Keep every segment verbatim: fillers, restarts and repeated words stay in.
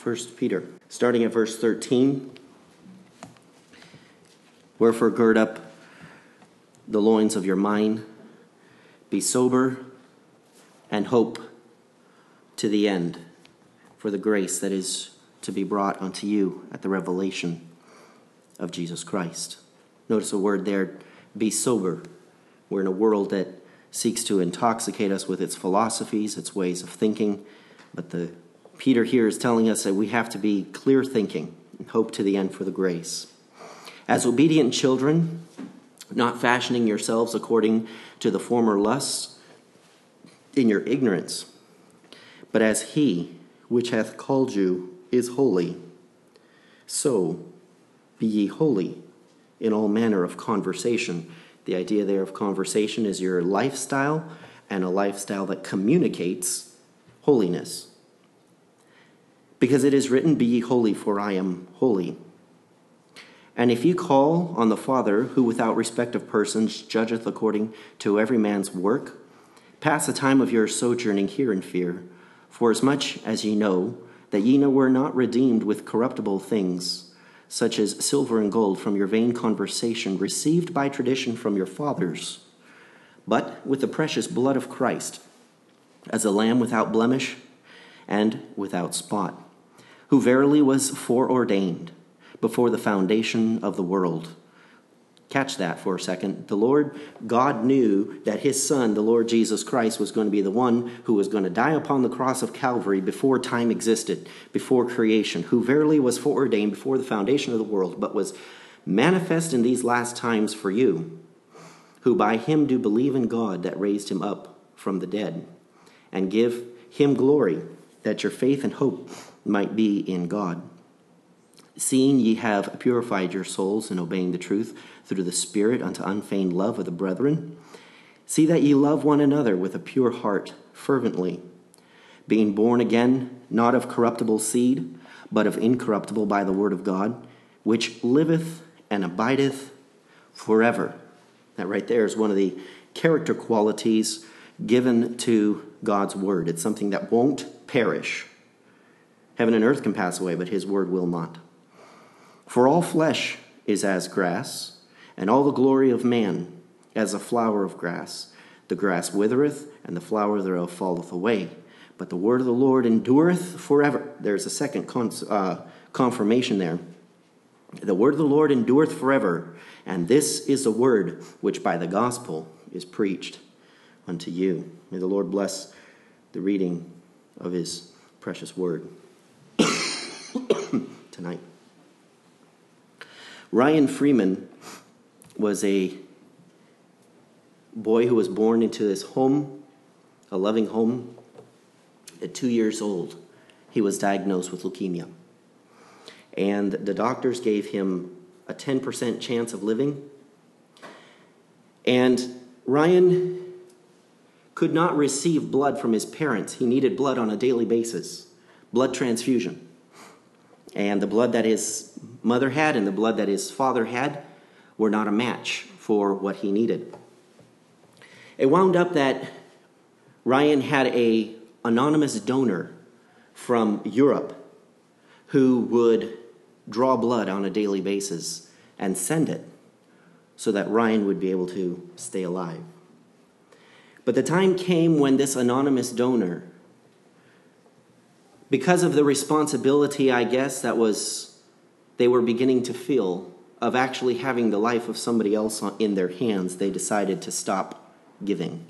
First Peter, starting at verse thirteen. Wherefore gird up the loins of your mind, be sober, and hope to the end for the grace that is to be brought unto you at the revelation of Jesus Christ. Notice the word there, be sober. We're in a world that seeks to intoxicate us with its philosophies, its ways of thinking, but the Peter here is telling us that we have to be clear thinking and hope to the end for the grace. As obedient children, not fashioning yourselves according to the former lusts in your ignorance, but as he which hath called you is holy, so be ye holy in all manner of conversation. The idea there of conversation is your lifestyle, and a lifestyle that communicates holiness. Because it is written, be ye holy, for I am holy. And if ye call on the Father, who without respect of persons judgeth according to every man's work, pass the time of your sojourning here in fear, for as much as ye know that ye were not redeemed with corruptible things, such as silver and gold from your vain conversation received by tradition from your fathers, but with the precious blood of Christ, as a lamb without blemish and without spot, who verily was foreordained before the foundation of the world. Catch that for a second. The Lord God knew that his Son, the Lord Jesus Christ, was going to be the one who was going to die upon the cross of Calvary before time existed, before creation, who verily was foreordained before the foundation of the world, but was manifest in these last times for you, who by him do believe in God that raised him up from the dead, and give him glory, that your faith and hope might be in God. Seeing ye have purified your souls in obeying the truth through the Spirit unto unfeigned love of the brethren, see that ye love one another with a pure heart fervently, being born again, not of corruptible seed, but of incorruptible by the word of God, which liveth and abideth forever. That right there is one of the character qualities given to God's word. It's something that won't perish. Heaven and earth can pass away, but his word will not. For all flesh is as grass, and all the glory of man as a flower of grass. The grass withereth, and the flower thereof falleth away. But the word of the Lord endureth forever. There's a second con- uh, confirmation there. The word of the Lord endureth forever, and this is the word which by the gospel is preached unto you. May the Lord bless the reading of his precious word tonight. Ryan Freeman was a boy who was born into this home, a loving home. At two years old, he was diagnosed with leukemia. And the doctors gave him a ten percent chance of living. And Ryan could not receive blood from his parents. He needed blood on a daily basis, blood transfusion. And the blood that his mother had and the blood that his father had were not a match for what he needed. It wound up that Ryan had an anonymous donor from Europe who would draw blood on a daily basis and send it so that Ryan would be able to stay alive. But the time came when this anonymous donor, because of the responsibility, I guess, that was they were beginning to feel of actually having the life of somebody else in their hands, they decided to stop giving.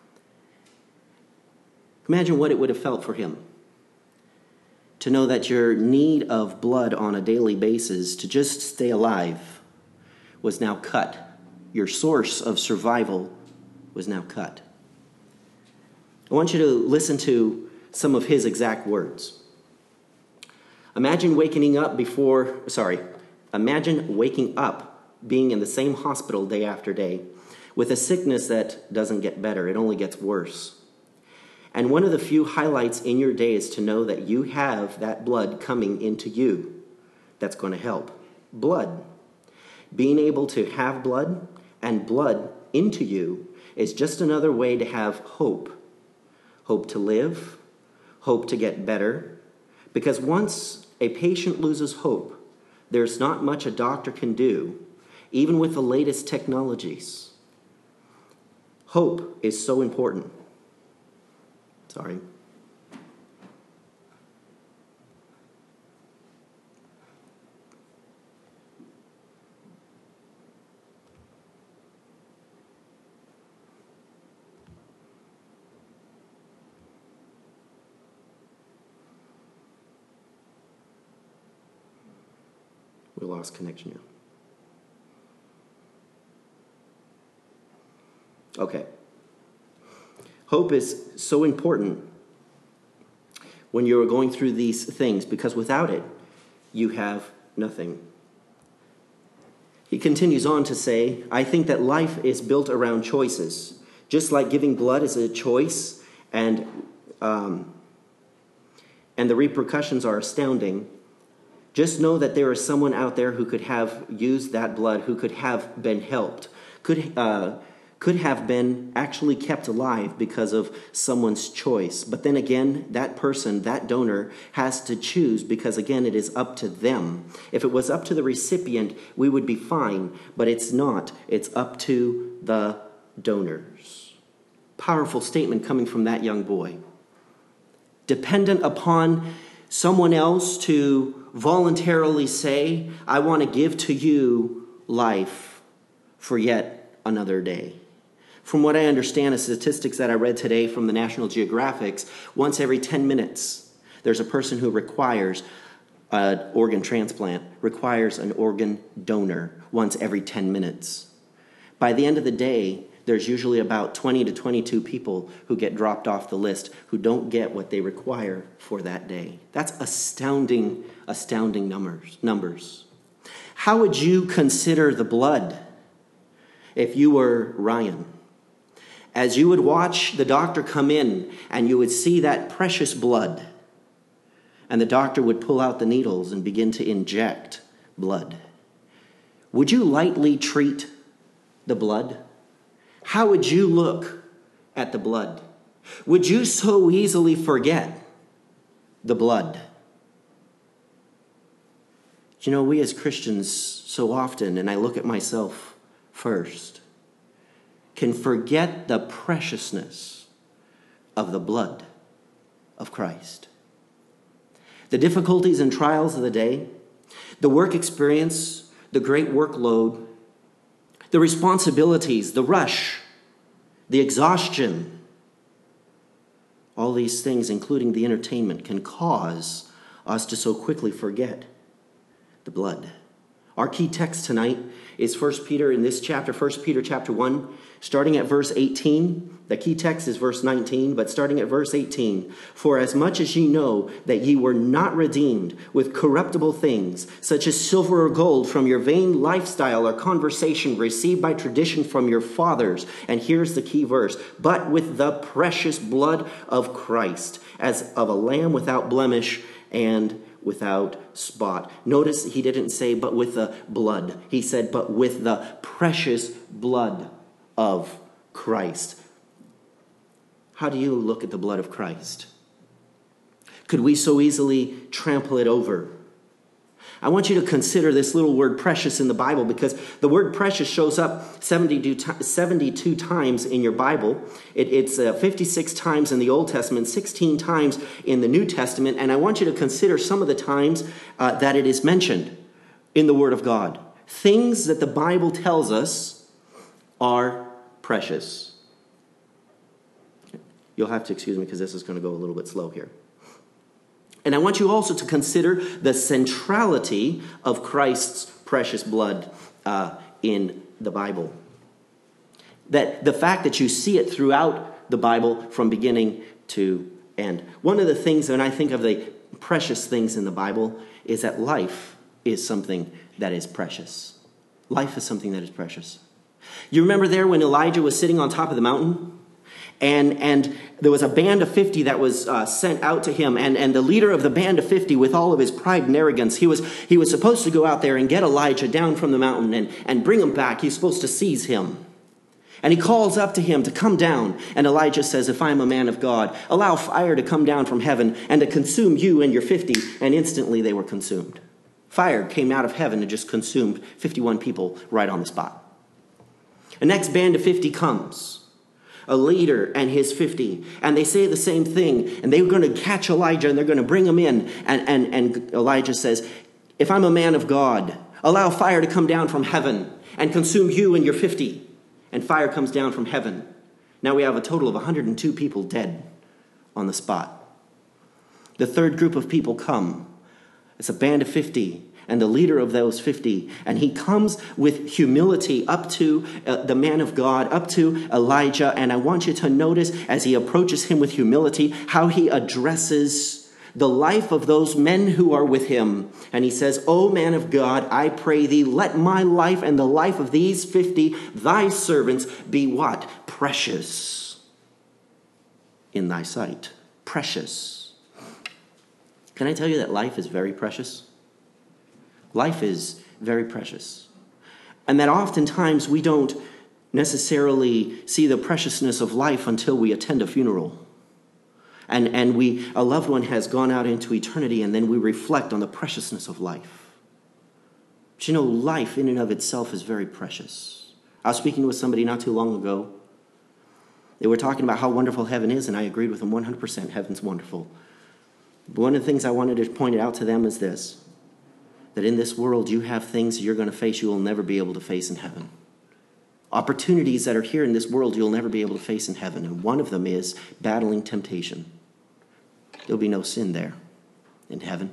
Imagine what it would have felt for him to know that your need of blood on a daily basis to just stay alive was now cut. Your source of survival was now cut. I want you to listen to some of his exact words. Imagine waking up before, sorry, imagine waking up being in the same hospital day after day with a sickness that doesn't get better, it only gets worse. And one of the few highlights in your day is to know that you have that blood coming into you that's going to help. Blood. Being able to have blood and blood into you is just another way to have hope. Hope to live, hope to get better, Because once a patient loses hope, there's not much a doctor can do, even with the latest technologies. Hope is so important. Sorry. We lost connection here. Okay. Hope is so important when you're going through these things, because without it, you have nothing. He continues on to say, I think that life is built around choices. Just like giving blood is a choice, and um, and the repercussions are astounding. Just know that there is someone out there who could have used that blood, who could have been helped, could uh, could have been actually kept alive because of someone's choice. But then again, that person, that donor, has to choose because, again, it is up to them. If it was up to the recipient, we would be fine, but it's not. It's up to the donors. Powerful statement coming from that young boy. Dependent upon someone else to voluntarily say, I want to give to you life for yet another day. From what I understand, the statistics that I read today from the National Geographic, once every ten minutes, there's a person who requires an organ transplant, requires an organ donor once every ten minutes. By the end of the day, there's usually about twenty to twenty-two people who get dropped off the list who don't get what they require for that day. That's astounding, astounding numbers. numbers. How would you consider the blood if you were Ryan? As you would watch the doctor come in and you would see that precious blood, and the doctor would pull out the needles and begin to inject blood, would you lightly treat the blood? How would you look at the blood? Would you so easily forget the blood? You know, we as Christians so often, and I look at myself first, can forget the preciousness of the blood of Christ. The difficulties and trials of the day, the work experience, the great workload, the responsibilities, the rush, the exhaustion, all these things, including the entertainment, can cause us to so quickly forget the blood. Our key text tonight is First Peter in this chapter, First Peter chapter one, starting at verse eighteen. The key text is verse nineteen, but starting at verse eighteen. For as much as ye know that ye were not redeemed with corruptible things, such as silver or gold, from your vain lifestyle or conversation received by tradition from your fathers. And here's the key verse. But with the precious blood of Christ, as of a lamb without blemish and without spot. Notice he didn't say, but with the blood. He said, but with the precious blood of Christ. How do you look at the blood of Christ? Could we so easily trample it over? I want you to consider this little word precious in the Bible, because the word precious shows up seventy-two times in your Bible. It, it's uh, fifty-six times in the Old Testament, sixteen times in the New Testament. And I want you to consider some of the times uh, that it is mentioned in the Word of God. Things that the Bible tells us are precious. You'll have to excuse me because this is going to go a little bit slow here. And I want you also to consider the centrality of Christ's precious blood uh, in the Bible. That the fact that you see it throughout the Bible from beginning to end. One of the things, when I think of the precious things in the Bible, is that life is something that is precious. Life is something that is precious. You remember there when Elijah was sitting on top of the mountain? And and there was a band of fifty that was uh, sent out to him. And, and the leader of the band of fifty, with all of his pride and arrogance, he was he was supposed to go out there and get Elijah down from the mountain and, and bring him back. He's supposed to seize him. And he calls up to him to come down. And Elijah says, if I am a man of God, allow fire to come down from heaven and to consume you and your fifty. And instantly they were consumed. Fire came out of heaven and just consumed fifty-one people right on the spot. The next band of fifty comes, a leader and his fifty. And they say the same thing. And they were going to catch Elijah and they're going to bring him in. And, and, and Elijah says, if I'm a man of God, allow fire to come down from heaven and consume you and your fifty. And fire comes down from heaven. Now we have a total of one hundred two people dead on the spot. The third group of people come. It's a band of fifty, and the leader of those fifty. And he comes with humility up to uh, the man of God, up to Elijah. And I want you to notice as he approaches him with humility, how he addresses the life of those men who are with him. And he says, O man of God, I pray thee, let my life and the life of these fifty, thy servants, be what? Precious in thy sight. Precious. Can I tell you that life is very precious? Life is very precious. And that oftentimes we don't necessarily see the preciousness of life until we attend a funeral. And, and we, a loved one has gone out into eternity, and then we reflect on the preciousness of life. But you know, life in and of itself is very precious. I was speaking with somebody not too long ago. They were talking about how wonderful heaven is, and I agreed with them one hundred percent. Heaven's wonderful. But one of the things I wanted to point out to them is this, that in this world you have things you're going to face you will never be able to face in heaven. Opportunities that are here in this world you'll never be able to face in heaven. And one of them is battling temptation. There'll be no sin there in heaven.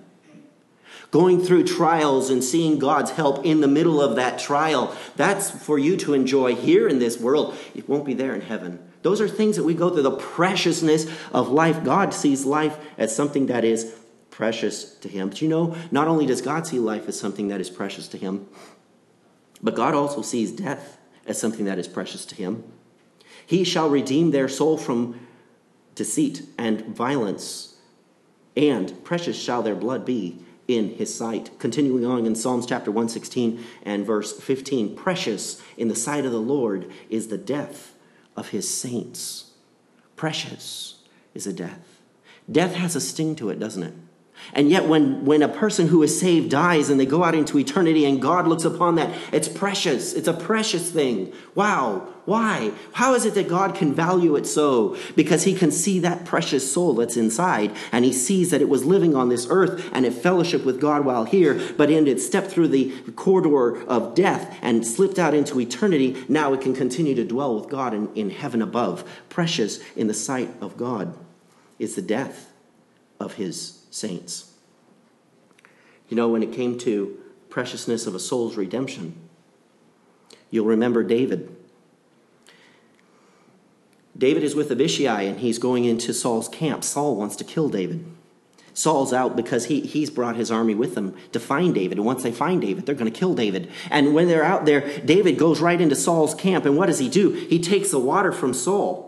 Going through trials and seeing God's help in the middle of that trial, that's for you to enjoy here in this world. It won't be there in heaven. Those are things that we go through, the preciousness of life. God sees life as something that is precious to him. But you know, not only does God see life as something that is precious to him, but God also sees death as something that is precious to him. He shall redeem their soul from deceit and violence, and precious shall their blood be in his sight. Continuing on in Psalms chapter one sixteen and verse fifteen, precious in the sight of the Lord is the death of his saints. Precious is a death. Death has a sting to it, doesn't it? And yet when, when a person who is saved dies and they go out into eternity and God looks upon that, it's precious. It's a precious thing. Wow. Why? How is it that God can value it so? Because he can see that precious soul that's inside, and he sees that it was living on this earth and it fellowshiped with God while here, but in it stepped through the corridor of death and slipped out into eternity. Now it can continue to dwell with God in, in heaven above. Precious in the sight of God is the death of his saints. You know, when it came to preciousness of a soul's redemption, you'll remember David. David is with Abishai, and he's going into Saul's camp. Saul wants to kill David. Saul's out because he, he's brought his army with him to find David. And once they find David, they're going to kill David. And when they're out there, David goes right into Saul's camp. And what does he do? He takes the water from Saul.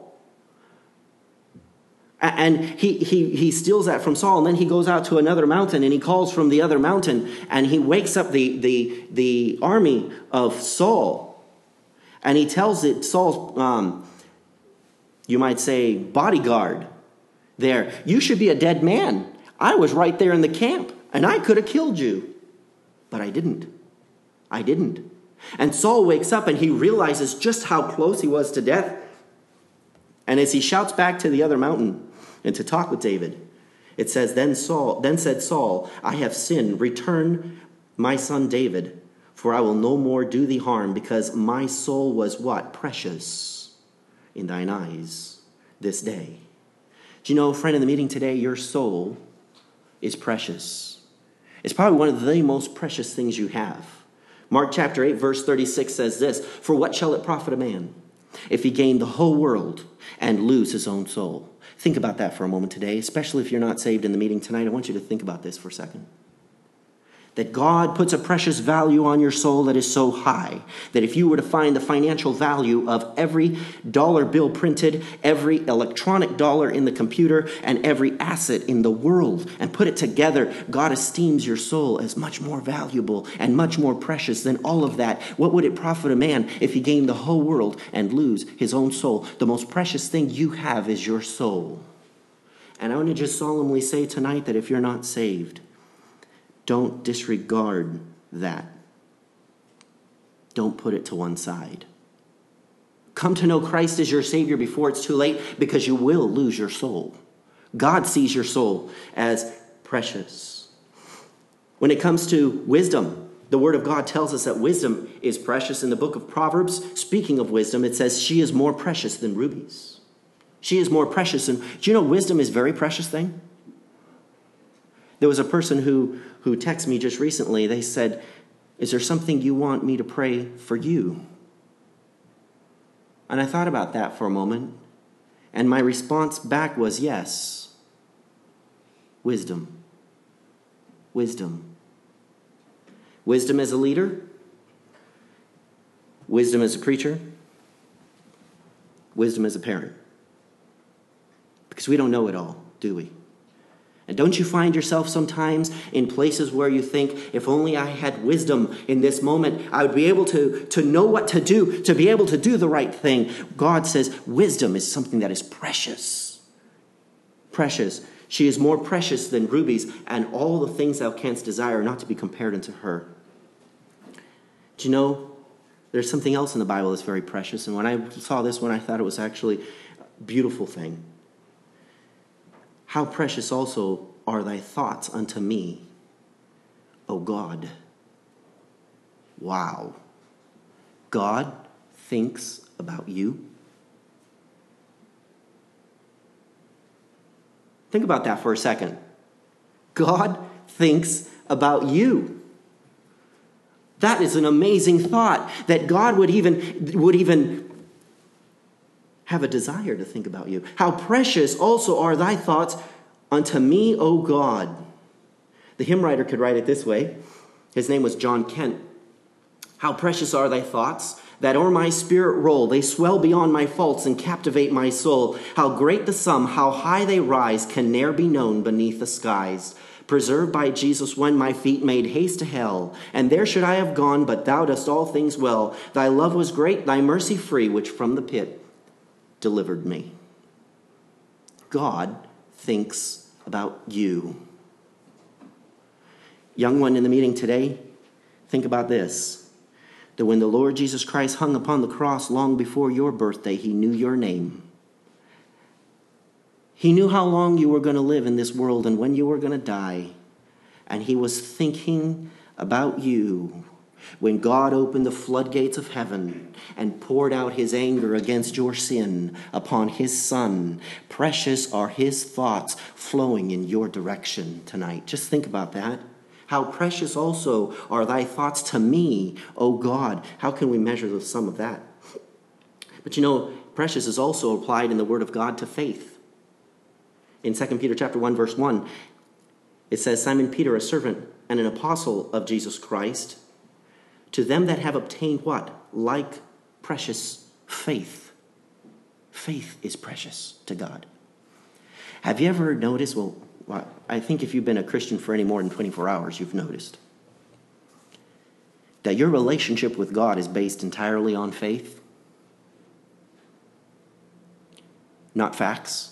And he, he, he steals that from Saul, and then he goes out to another mountain, and he calls from the other mountain, and he wakes up the, the, the army of Saul. And he tells it, Saul's, um, you might say, bodyguard there, you should be a dead man. I was right there in the camp, and I could have killed you. But I didn't. I didn't. And Saul wakes up, and he realizes just how close he was to death. And as he shouts back to the other mountain and to talk with David, it says, Then Saul, then said Saul, I have sinned. Return my son David, for I will no more do thee harm, because my soul was what? Precious in thine eyes this day. Do you know, friend, in the meeting today, your soul is precious. It's probably one of the most precious things you have. Mark chapter eight, verse thirty-six says this, For what shall it profit a man if he gain the whole world and lose his own soul? Think about that for a moment today, especially if you're not saved in the meeting tonight. I want you to think about this for a second. That God puts a precious value on your soul that is so high that if you were to find the financial value of every dollar bill printed, every electronic dollar in the computer, and every asset in the world, and put it together, God esteems your soul as much more valuable and much more precious than all of that. What would it profit a man if he gained the whole world and lose his own soul? The most precious thing you have is your soul. And I want to just solemnly say tonight that if you're not saved, don't disregard that. Don't put it to one side. Come to know Christ as your Savior before it's too late, because you will lose your soul. God sees your soul as precious. When it comes to wisdom, the Word of God tells us that wisdom is precious. In the book of Proverbs, speaking of wisdom, it says she is more precious than rubies. She is more precious than... Do you know wisdom is a very precious thing? There was a person who, who texted me just recently. They said, is there something you want me to pray for you? And I thought about that for a moment. And my response back was yes. Wisdom. Wisdom. Wisdom as a leader. Wisdom as a preacher. Wisdom as a parent. Because we don't know it all, do we? And don't you find yourself sometimes in places where you think, if only I had wisdom in this moment, I would be able to, to know what to do, to be able to do the right thing. God says wisdom is something that is precious. Precious. She is more precious than rubies, and all the things thou canst desire not to be compared unto her. Do you know, there's something else in the Bible that's very precious. And when I saw this one, I thought it was actually a beautiful thing. How precious also are thy thoughts unto me, O God. Wow. God thinks about you. Think about that for a second. God thinks about you. That is an amazing thought, that God would even, would even have a desire to think about you. How precious also are thy thoughts unto me, O God. The hymn writer could write it this way. His name was John Kent. How precious are thy thoughts, that o'er my spirit roll. They swell beyond my faults and captivate my soul. How great the sum, how high they rise, can ne'er be known beneath the skies. Preserved by Jesus when my feet made haste to hell, and there should I have gone, but thou dost all things well. Thy love was great, thy mercy free, which from the pit delivered me. God thinks about you. Young one in the meeting today, think about this. That when the Lord Jesus Christ hung upon the cross long before your birthday, he knew your name. He knew how long you were going to live in this world and when you were going to die. And he was thinking about you when God opened the floodgates of heaven and poured out his anger against your sin upon his Son. Precious are his thoughts flowing in your direction tonight. Just think about that. How precious also are thy thoughts to me, O God. How can we measure the sum of that? But you know, precious is also applied in the word of God to faith. In Second Peter chapter one, verse one, it says, Simon Peter, a servant and an apostle of Jesus Christ, to them that have obtained what? Like precious faith. Faith is precious to God. Have you ever noticed, well, I think if you've been a Christian for any more than twenty-four hours, you've noticed that your relationship with God is based entirely on faith, not facts.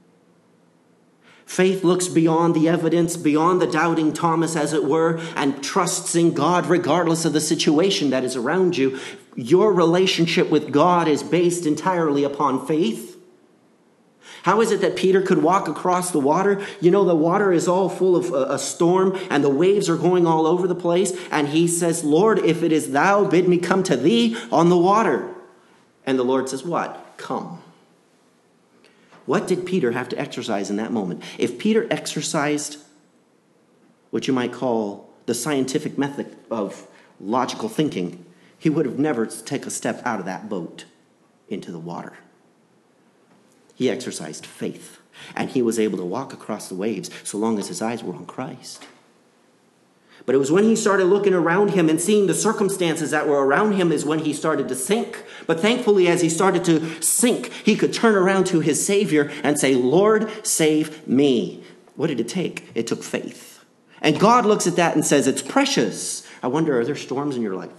Faith looks beyond the evidence, beyond the doubting Thomas, as it were, and trusts in God regardless of the situation that is around you. Your relationship with God is based entirely upon faith. How is it that Peter could walk across the water? You know, the water is all full of a, a storm and the waves are going all over the place. And he says, Lord, if it is thou, bid me come to thee on the water. And the Lord says, what? Come. What did Peter have to exercise in that moment? If Peter exercised what you might call the scientific method of logical thinking, he would have never taken a step out of that boat into the water. He exercised faith, and he was able to walk across the waves so long as his eyes were on Christ. But it was when he started looking around him and seeing the circumstances that were around him is when he started to sink. But thankfully, as he started to sink, he could turn around to his Savior and say, Lord, save me. What did it take? It took faith. And God looks at that and says, it's precious. I wonder, are there storms in your life?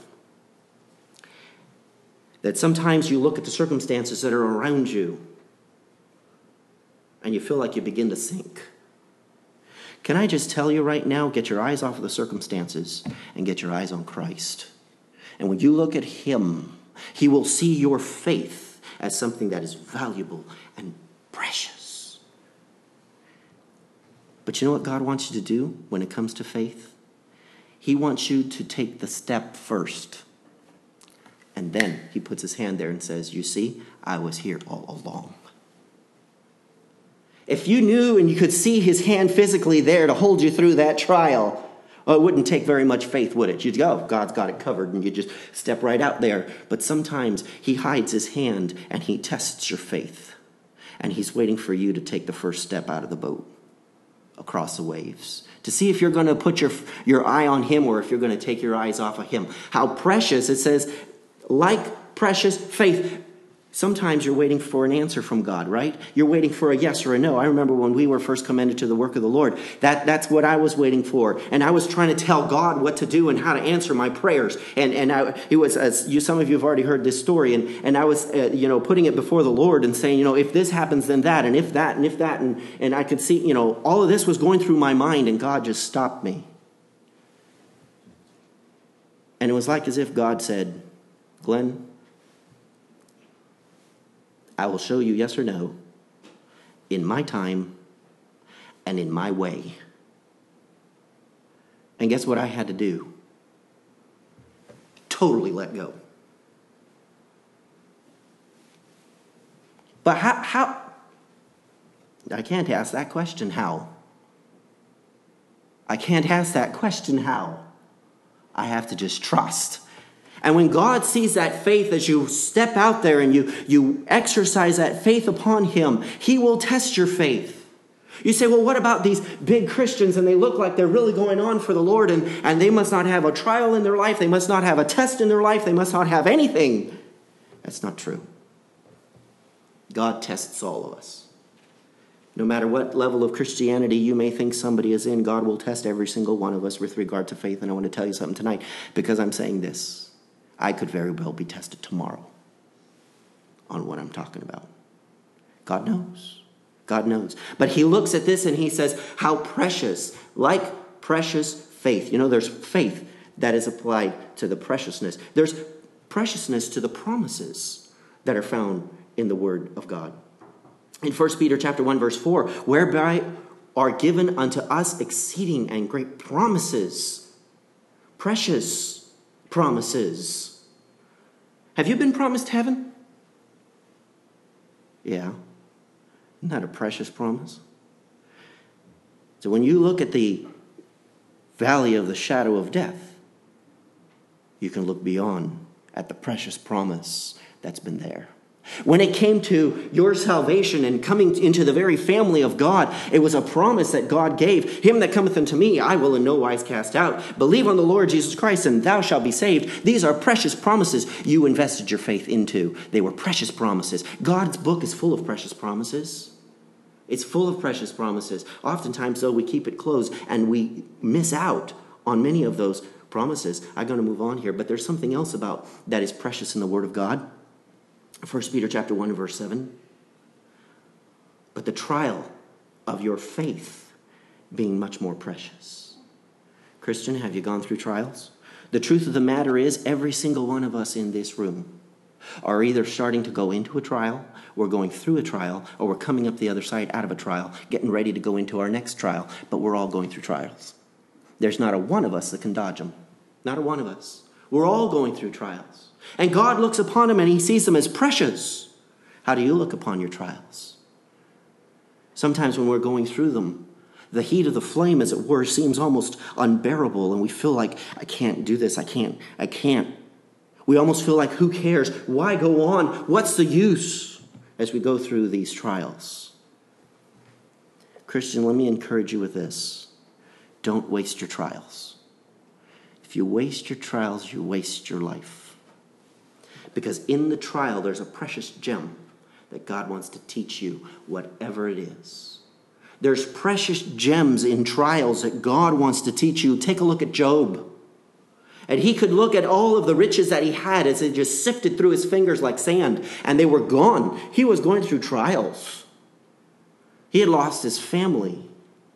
That sometimes you look at the circumstances that are around you and you feel like you begin to sink. Can I just tell you right now, get your eyes off of the circumstances and get your eyes on Christ. And when you look at him, he will see your faith as something that is valuable and precious. But you know what God wants you to do when it comes to faith? He wants you to take the step first. And then he puts his hand there and says, you see, I was here all along. If you knew and you could see his hand physically there to hold you through that trial, well, it wouldn't take very much faith, would it? You'd go, oh, God's got it covered, and you just step right out there. But sometimes he hides his hand and he tests your faith. And he's waiting for you to take the first step out of the boat across the waves to see if you're going to put your, your eye on him or if you're going to take your eyes off of him. How precious, it says, like precious faith. Sometimes you're waiting for an answer from God, right? You're waiting for a yes or a no. I remember when we were first commended to the work of the Lord, that, that's what I was waiting for. And I was trying to tell God what to do and how to answer my prayers. And and I, it was, as you, some of you have already heard this story, and, and I was, uh, you know, putting it before the Lord and saying, you know, if this happens, then that, and if that, and if that. And, and I could see, you know, all of this was going through my mind, and God just stopped me. And it was like as if God said, Glenn, I will show you yes or no in my time and in my way. And guess what I had to do? Totally let go. But how, how? I can't ask that question, how? I can't ask that question, how? I have to just trust. And when God sees that faith as you step out there and you, you exercise that faith upon him, he will test your faith. You say, well, what about these big Christians and they look like they're really going on for the Lord and, and they must not have a trial in their life. They must not have a test in their life. They must not have anything. That's not true. God tests all of us. No matter what level of Christianity you may think somebody is in, God will test every single one of us with regard to faith. And I want to tell you something tonight because I'm saying this. I could very well be tested tomorrow on what I'm talking about. God knows. God knows. But he looks at this and he says, how precious, like precious faith. You know, there's faith that is applied to the preciousness. There's preciousness to the promises that are found in the Word of God. In First Peter chapter one, verse four, whereby are given unto us exceeding and great promises, precious promises. Have you been promised heaven? Yeah. Isn't that a precious promise? So when you look at the valley of the shadow of death, you can look beyond at the precious promise that's been there. When it came to your salvation and coming into the very family of God, it was a promise that God gave. Him that cometh unto me, I will in no wise cast out. Believe on the Lord Jesus Christ, and thou shalt be saved. These are precious promises you invested your faith into. They were precious promises. God's book is full of precious promises. It's full of precious promises. Oftentimes, though, we keep it closed and we miss out on many of those promises. I'm going to move on here, but there's something else about that is precious in the Word of God. First Peter chapter one, verse seven. But the trial of your faith being much more precious. Christian, have you gone through trials? The truth of the matter is every single one of us in this room are either starting to go into a trial, we're going through a trial, or we're coming up the other side out of a trial, getting ready to go into our next trial. But we're all going through trials. There's not a one of us that can dodge them. Not a one of us. We're all going through trials. And God looks upon them and he sees them as precious. How do you look upon your trials? Sometimes when we're going through them, the heat of the flame, as it were, seems almost unbearable. And we feel like, I can't do this. I can't. I can't. We almost feel like, who cares? Why go on? What's the use as we go through these trials? Christian, let me encourage you with this. Don't waste your trials. If you waste your trials, you waste your life. Because in the trial, there's a precious gem that God wants to teach you, whatever it is. There's precious gems in trials that God wants to teach you. Take a look at Job. And he could look at all of the riches that he had as it just sifted through his fingers like sand, and they were gone. He was going through trials. He had lost his family.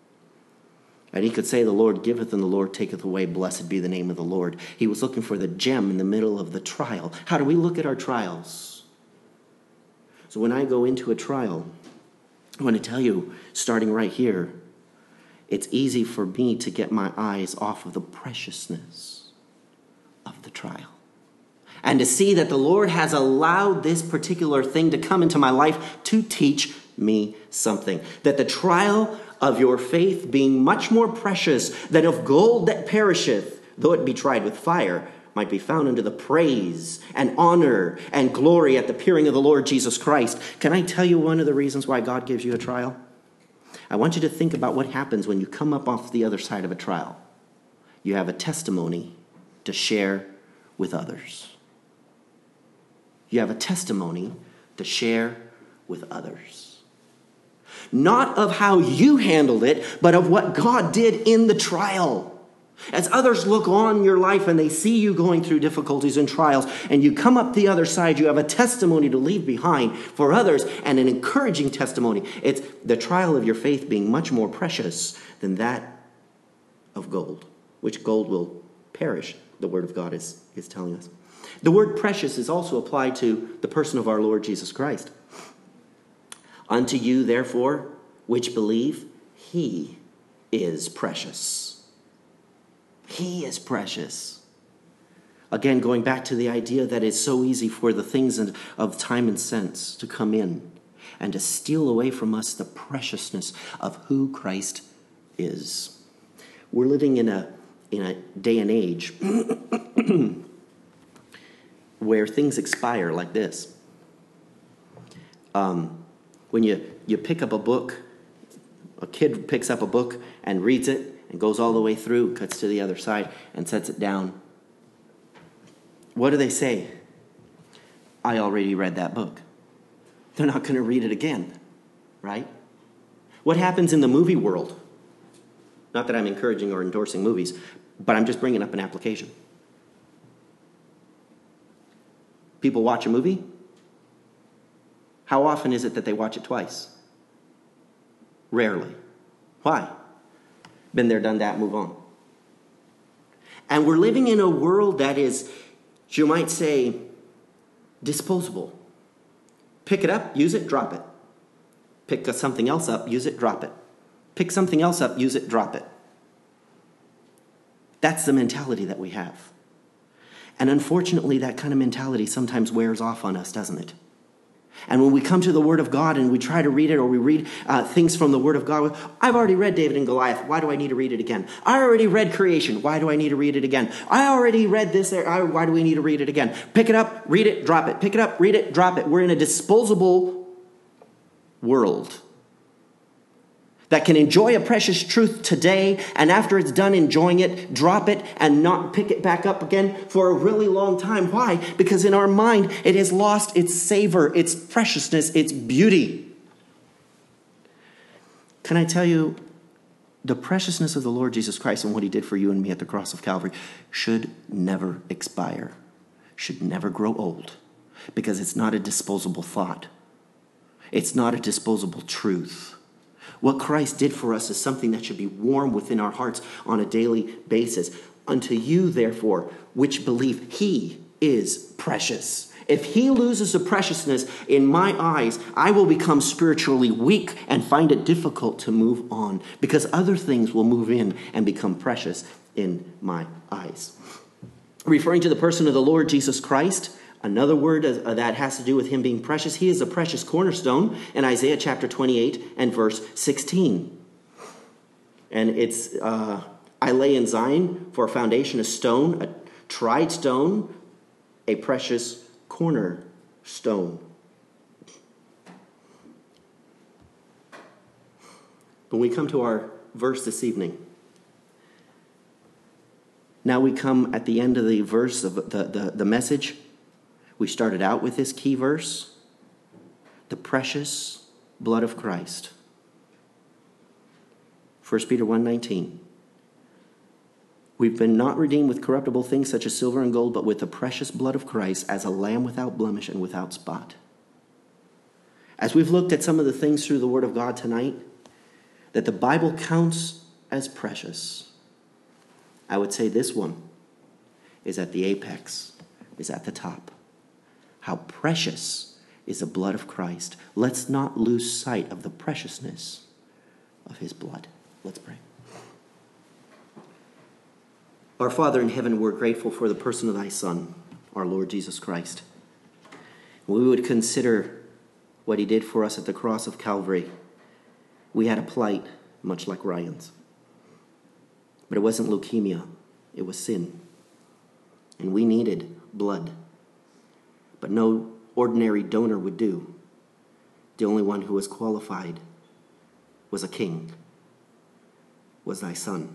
And he could say, the Lord giveth and the Lord taketh away. Blessed be the name of the Lord. He was looking for the gem in the middle of the trial. How do we look at our trials? So when I go into a trial, I want to tell you, starting right here, it's easy for me to get my eyes off of the preciousness of the trial. And to see that the Lord has allowed this particular thing to come into my life to teach me something. That the trial of your faith being much more precious than of gold that perisheth, though it be tried with fire, might be found unto the praise and honor and glory at the appearing of the Lord Jesus Christ. Can I tell you one of the reasons why God gives you a trial? I want you to think about what happens when you come up off the other side of a trial. You have a testimony to share with others. You have a testimony to share with others. Not of how you handled it, but of what God did in the trial. As others look on your life and they see you going through difficulties and trials, and you come up the other side, you have a testimony to leave behind for others, and an encouraging testimony. It's the trial of your faith being much more precious than that of gold, which gold will perish, the word of God is, is telling us. The word precious is also applied to the person of our Lord Jesus Christ. Unto you, therefore, which believe, he is precious. He is precious. Again, going back to the idea that it's so easy for the things of time and sense to come in and to steal away from us the preciousness of who Christ is. We're living in a in a day and age where things expire like this. Um, when you, you pick up a book, a kid picks up a book and reads it and goes all the way through, cuts to the other side and sets it down. What do they say? I already read that book. They're not going to read it again, right? What happens in the movie world? Not that I'm encouraging or endorsing movies, but I'm just bringing up an application. People watch a movie. How often is it that they watch it twice? Rarely. Why? Been there, done that, move on. And we're living in a world that is, you might say, disposable. Pick it up, use it, drop it. Pick something else up, use it, drop it. Pick something else up, use it, drop it. That's the mentality that we have. And unfortunately, that kind of mentality sometimes wears off on us, doesn't it? And when we come to the Word of God and we try to read it, or we read uh, things from the Word of God, I've already read David and Goliath. Why do I need to read it again? I already read creation. Why do I need to read it again? I already read this. Why do we need to read it again? Pick it up, read it, drop it. Pick it up, read it, drop it. We're in a disposable world that can enjoy a precious truth today, and after it's done enjoying it, drop it and not pick it back up again for a really long time. Why? Because in our mind, it has lost its savor, its preciousness, its beauty. Can I tell you, the preciousness of the Lord Jesus Christ and what he did for you and me at the cross of Calvary should never expire, should never grow old, because it's not a disposable thought. It's not a disposable truth. What Christ did for us is something that should be warm within our hearts on a daily basis. Unto you, therefore, which believe, he is precious. If he loses the preciousness in my eyes, I will become spiritually weak and find it difficult to move on, because other things will move in and become precious in my eyes. Referring to the person of the Lord Jesus Christ, another word that has to do with him being precious, he is a precious cornerstone in Isaiah chapter twenty-eight and verse sixteen. And it's, uh, I lay in Zion for a foundation, a stone, a tried stone, a precious cornerstone. When we come to our verse this evening, Now we come at the end of the verse of the, the, the message. We started out with this key verse, the precious blood of Christ. First Peter one nineteen. We've been not redeemed with corruptible things such as silver and gold, but with the precious blood of Christ as a lamb without blemish and without spot. As we've looked at some of the things through the Word of God tonight that the Bible counts as precious, I would say this one is at the apex, is at the top. How precious is the blood of Christ. Let's not lose sight of the preciousness of his blood. Let's pray. Our Father in heaven, we're grateful for the person of thy Son, our Lord Jesus Christ. We would consider what he did for us at the cross of Calvary. We had a plight much like Ryan's. But it wasn't leukemia, it was sin. And we needed blood. But no ordinary donor would do. The only one who was qualified was a king, was thy Son.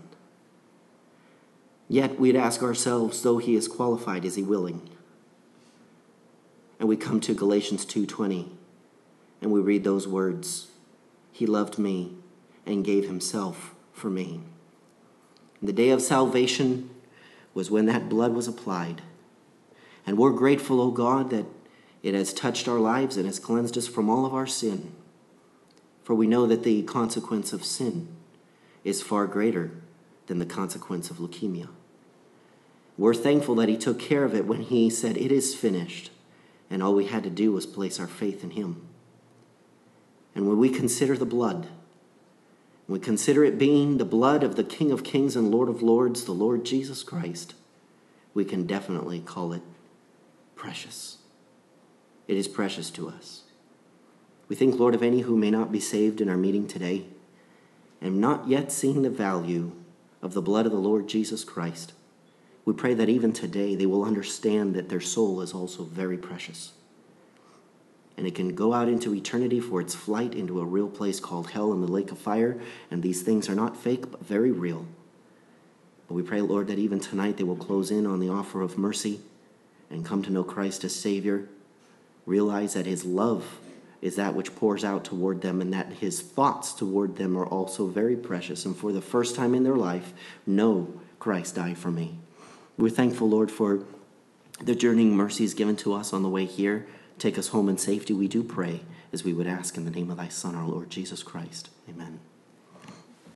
Yet we'd ask ourselves, though he is qualified, is he willing? And we come to Galatians two twenty, and we read those words, he loved me and gave himself for me. And the day of salvation was when that blood was applied. And we're grateful, O God, that it has touched our lives and has cleansed us from all of our sin. For we know that the consequence of sin is far greater than the consequence of leukemia. We're thankful that he took care of it when he said, it is finished. And all we had to do was place our faith in him. And when we consider the blood, when we consider it being the blood of the King of Kings and Lord of Lords, the Lord Jesus Christ, we can definitely call it precious. It is precious to us. We think, Lord, of any who may not be saved in our meeting today and not yet seeing the value of the blood of the Lord Jesus Christ. We pray that even today they will understand that their soul is also very precious. And it can go out into eternity for its flight into a real place called hell and the lake of fire. And these things are not fake, but very real. But we pray, Lord, that even tonight they will close in on the offer of mercy and come to know Christ as Savior. Realize that his love is that which pours out toward them and that his thoughts toward them are also very precious. And for the first time in their life, know Christ died for me. We're thankful, Lord, for the journeying mercies given to us on the way here. Take us home in safety, we do pray, as we would ask in the name of thy Son, our Lord Jesus Christ. Amen.